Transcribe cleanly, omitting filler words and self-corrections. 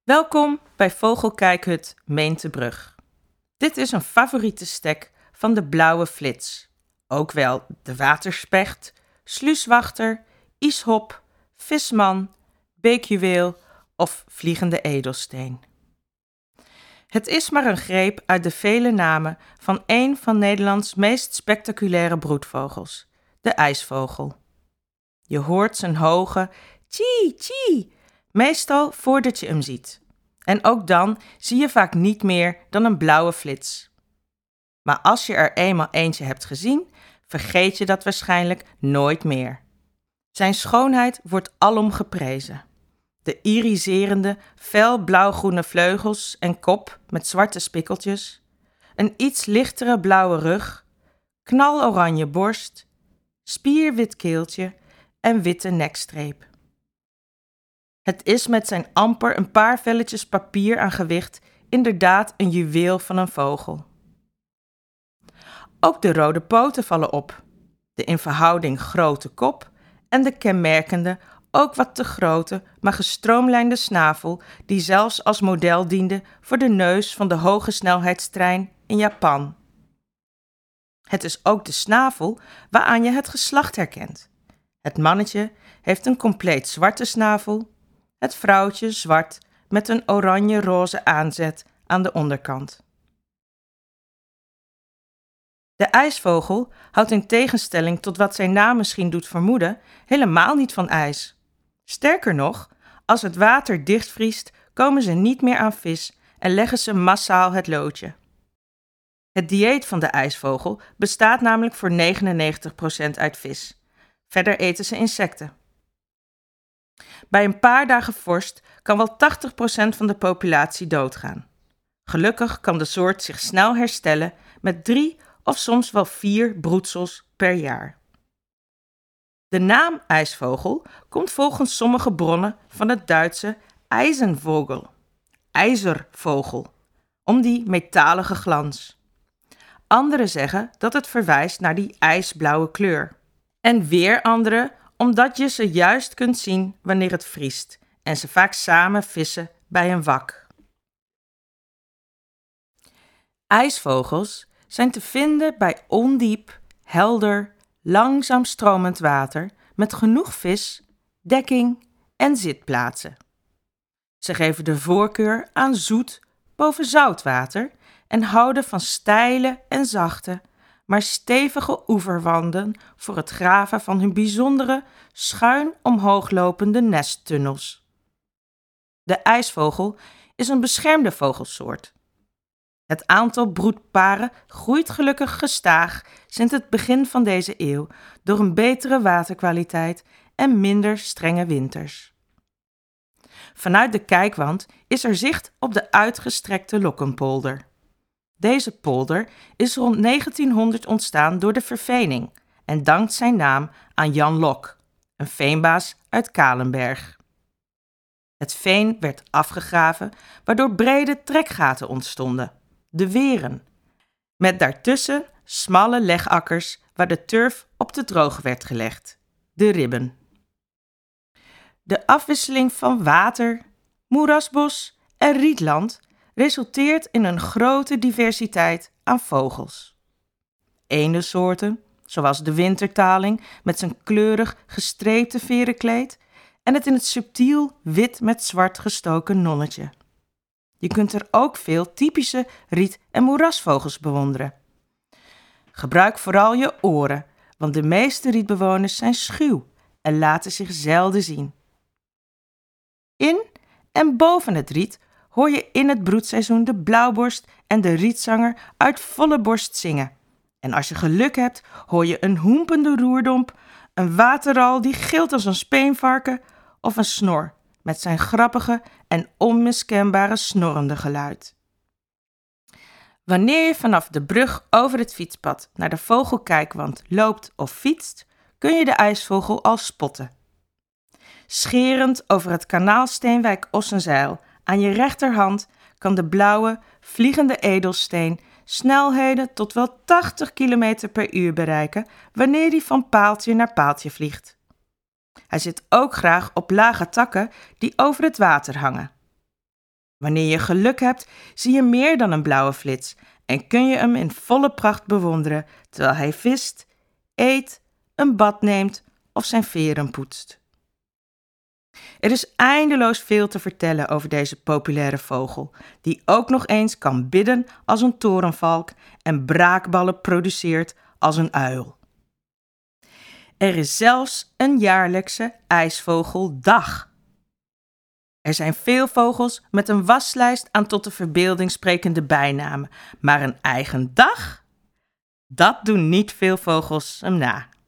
Welkom bij Vogelkijkhut Meentebrug. Dit is een favoriete stek van de blauwe flits, ook wel de waterspecht, sluiswachter, ishop, visman, beekjuweel of vliegende edelsteen. Het is maar een greep uit de vele namen van één van Nederlands meest spectaculaire broedvogels, de ijsvogel. Je hoort zijn hoge tjie tjie, meestal voordat je hem ziet. En ook dan zie je vaak niet meer dan een blauwe flits. Maar als je er eenmaal eentje hebt gezien, vergeet je dat waarschijnlijk nooit meer. Zijn schoonheid wordt alom geprezen. De iriserende, fel blauwgroene vleugels en kop met zwarte spikkeltjes, een iets lichtere blauwe rug, knaloranje borst, spierwit keeltje en witte nekstreep. Het is met zijn amper een paar velletjes papier aan gewicht inderdaad een juweel van een vogel. Ook de rode poten vallen op, de in verhouding grote kop en de kenmerkende, ook wat te grote, maar gestroomlijnde snavel die zelfs als model diende voor de neus van de hoge snelheidstrein in Japan. Het is ook de snavel waaraan je het geslacht herkent. Het mannetje heeft een compleet zwarte snavel, het vrouwtje zwart met een oranje-roze aanzet aan de onderkant. De ijsvogel houdt in tegenstelling tot wat zijn naam misschien doet vermoeden, helemaal niet van ijs. Sterker nog, als het water dichtvriest, komen ze niet meer aan vis en leggen ze massaal het loodje. Het dieet van de ijsvogel bestaat namelijk voor 99% uit vis. Verder eten ze insecten. Bij een paar dagen vorst kan wel 80% van de populatie doodgaan. Gelukkig kan de soort zich snel herstellen met 3 of soms wel 4 broedsels per jaar. De naam ijsvogel komt volgens sommige bronnen van het Duitse Eisenvogel, ijzervogel, om die metalige glans. Anderen zeggen dat het verwijst naar die ijsblauwe kleur. En weer anderen omdat je ze juist kunt zien wanneer het vriest en ze vaak samen vissen bij een wak. Ijsvogels zijn te vinden bij ondiep, helder, langzaam stromend water met genoeg vis, dekking en zitplaatsen. Ze geven de voorkeur aan zoet boven zoutwater en houden van steile en zachte, maar stevige oeverwanden voor het graven van hun bijzondere, schuin omhooglopende nesttunnels. De ijsvogel is een beschermde vogelsoort. Het aantal broedparen groeit gelukkig gestaag sinds het begin van deze eeuw door een betere waterkwaliteit en minder strenge winters. Vanuit de kijkwand is er zicht op de uitgestrekte Lokkenpolder. Deze polder is rond 1900 ontstaan door de vervening en dankt zijn naam aan Jan Lok, een veenbaas uit Kalenberg. Het veen werd afgegraven, waardoor brede trekgaten ontstonden, de weren, met daartussen smalle legakkers waar de turf op de droog werd gelegd, de ribben. De afwisseling van water, moerasbos en rietland resulteert in een grote diversiteit aan vogels. Eendensoorten, zoals de wintertaling met zijn kleurig gestreepte verenkleed en het in het subtiel wit met zwart gestoken nonnetje. Je kunt er ook veel typische riet- en moerasvogels bewonderen. Gebruik vooral je oren, want de meeste rietbewoners zijn schuw en laten zich zelden zien. In en boven het riet hoor je in het broedseizoen de blauwborst en de rietzanger uit volle borst zingen. En als je geluk hebt, hoor je een hoempende roerdomp, een waterral die gilt als een speenvarken of een snor met zijn grappige en onmiskenbare snorrende geluid. Wanneer je vanaf de brug over het fietspad naar de vogelkijkwand loopt of fietst, kun je de ijsvogel al spotten. Scherend over het kanaal Steenwijk-Ossenzeil aan je rechterhand kan de blauwe, vliegende edelsteen snelheden tot wel 80 km per uur bereiken wanneer hij van paaltje naar paaltje vliegt. Hij zit ook graag op lage takken die over het water hangen. Wanneer je geluk hebt, zie je meer dan een blauwe flits en kun je hem in volle pracht bewonderen terwijl hij vist, eet, een bad neemt of zijn veren poetst. Er is eindeloos veel te vertellen over deze populaire vogel, die ook nog eens kan bidden als een torenvalk en braakballen produceert als een uil. Er is zelfs een jaarlijkse ijsvogeldag. Er zijn veel vogels met een waslijst aan tot de verbeelding sprekende bijnamen, maar een eigen dag? Dat doen niet veel vogels hem na.